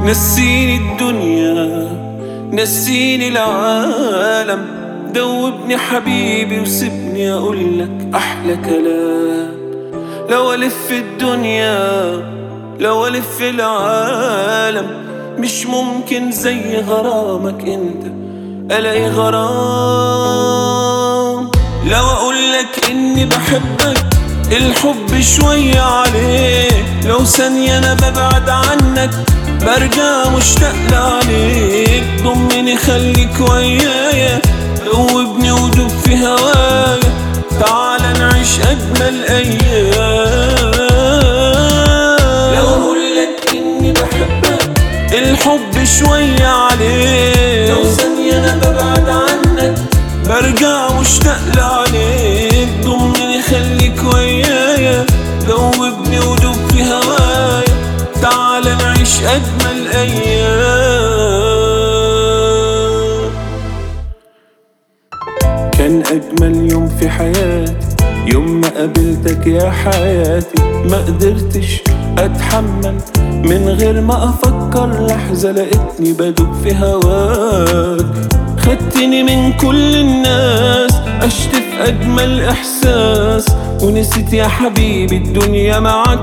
نسيني الدنيا، نسيني العالم، دوبني حبيبي وسيبني أقولك أحلى كلام. لو ألف الدنيا، لو ألف العالم، مش ممكن زي غرامك انت ألاقي غرام. لو أقولك إني بحبك الحب شوية عليك، لو ثانية أنا ببعد عنك برجع مشتاق لعليك. ضمني خليك ويايا، دوبني ودوب في هوايا، تعال نعيش أجمل أيام. لو أقولك إني بحبك الحب شوية عليك، لو ثانية أنا ببعد عنك برجع مشتاق لعليك. ضمني خليك ويايا، دوبني ودوب في هوايا، تعال نعيش أجمل أيام. كان أجمل يوم في حياتي يوم ما قابلتك يا حياتي. ما قدرتش أتحمل من غير ما أفكر لحظة، لقيتني بدوب في هواك. خدتني من كل الناس، عشت في أجمل إحساس، ونسيت يا حبيبي الدنيا معك.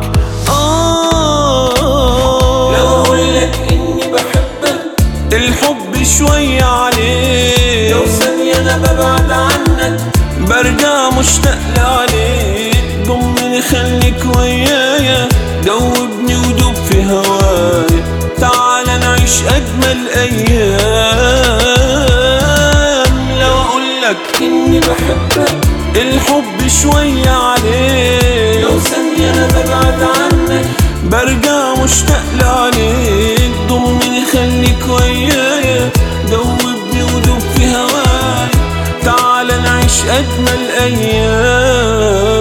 لو أقولك إني بحبك الحب شوية عليك، لو ثانية أنا ببعد عنك برجع مشتاق لعليك. ضمني خليك ويايا، دوبني ودوب في هوايا، تعال نعيش أجمل أيام. لو أقولك إني بحبك الحب شوية عليك، لو ثانية أنا ببعد عنك برجع مشتاق لعليك. ضمني خليك ويايا، دوبني ودوب في هوايا، تعال نعيش أجمل أيام.